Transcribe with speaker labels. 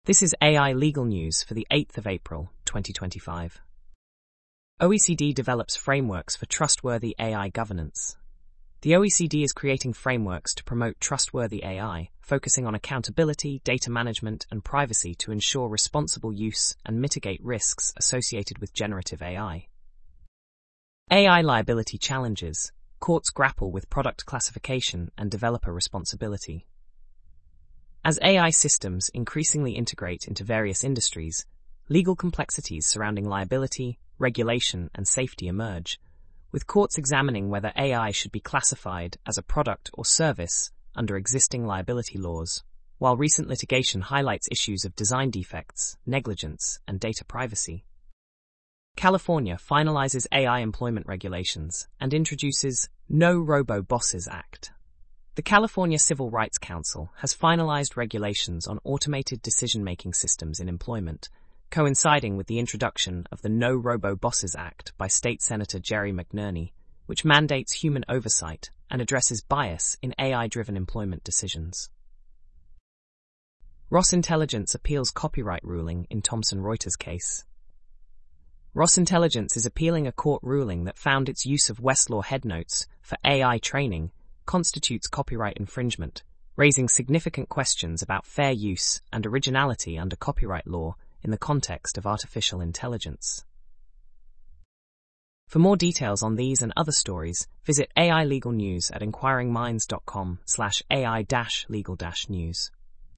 Speaker 1: This is AI legal news for the 8th of April, 2025. OECD develops frameworks for trustworthy AI governance. The OECD is creating frameworks to promote trustworthy AI, focusing on accountability, data management, and privacy to ensure responsible use and mitigate risks associated with generative AI. AI liability challenges. Courts grapple with product classification and developer responsibility. As AI systems increasingly integrate into various industries, legal complexities surrounding liability, regulation, and safety emerge, with courts examining whether AI should be classified as a product or service under existing liability laws, while recent litigation highlights issues of design defects, negligence, and data privacy. California finalizes AI employment regulations and introduces No Robo-Bosses Act. The California Civil Rights Council has finalized regulations on automated decision-making systems in employment, coinciding with the introduction of the No Robo-Bosses Act by State Senator Jerry McNerney, which mandates human oversight and addresses bias in AI-driven employment decisions. Ross Intelligence appeals copyright ruling in Thomson Reuters case. Ross Intelligence is appealing a court ruling that found its use of Westlaw headnotes for AI training constitutes copyright infringement, raising significant questions about fair use and originality under copyright law in the context of artificial intelligence. For more details on these and other stories, visit AI Legal News at inquiringminds.com/AI-legal-news.